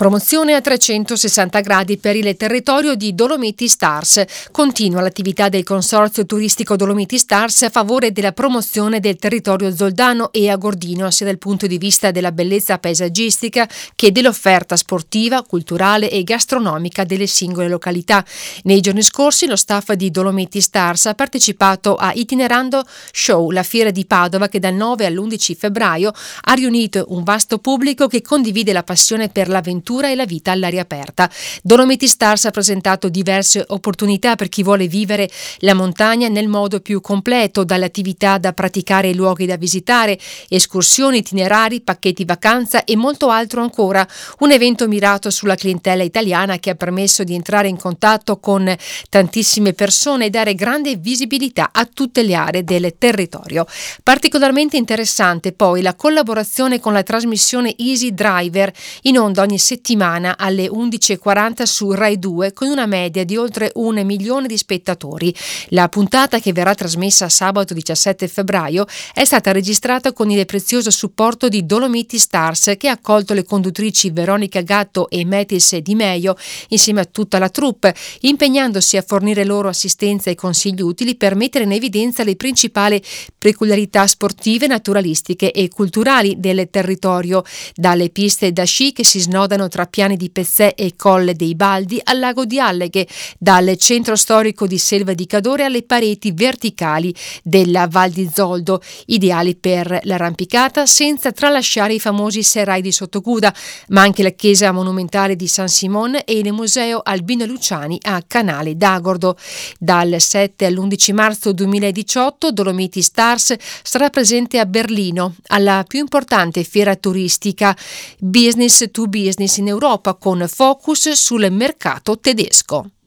Promozione a 360 gradi per il territorio di Dolomiti Stars. Continua l'attività del Consorzio Turistico Dolomiti Stars a favore della promozione del territorio zoldano e agordino, sia dal punto di vista della bellezza paesaggistica che dell'offerta sportiva, culturale e gastronomica delle singole località. Nei giorni scorsi lo staff di Dolomiti Stars ha partecipato a Itinerando Show, la fiera di Padova che dal 9 all'11 febbraio ha riunito un vasto pubblico che condivide la passione per l'avventura e la vita all'aria aperta. Dolomiti Stars ha presentato diverse opportunità per chi vuole vivere la montagna nel modo più completo, dalle attività da praticare ai luoghi da visitare, escursioni, itinerari, pacchetti vacanza e molto altro ancora. Un evento mirato sulla clientela italiana che ha permesso di entrare in contatto con tantissime persone e dare grande visibilità a tutte le aree del territorio. Particolarmente interessante poi la collaborazione con la trasmissione Easy Driver, in onda ogni settimana alle 11:40 su Rai 2 con una media di oltre 1 milione di spettatori. La puntata, che verrà trasmessa sabato 17 febbraio, è stata registrata con il prezioso supporto di Dolomiti Stars, che ha accolto le conduttrici Veronica Gatto e Metis Di Meio insieme a tutta la troupe, impegnandosi a fornire loro assistenza e consigli utili per mettere in evidenza le principali peculiarità sportive, naturalistiche e culturali del territorio, dalle piste da sci che si snodano tra Piani di Pezzè e Colle dei Baldi al lago di Alleghe, dal centro storico di Selva di Cadore alle pareti verticali della Val di Zoldo, ideali per l'arrampicata senza tralasciare i famosi serrai di Sottocuda, ma anche la chiesa monumentale di San Simone e il museo Albino Luciani a Canale d'Agordo. Dal 7 all'11 marzo 2018 Dolomiti Stars sarà presente a Berlino, alla più importante fiera turistica business to business in Europa, con focus sul mercato tedesco.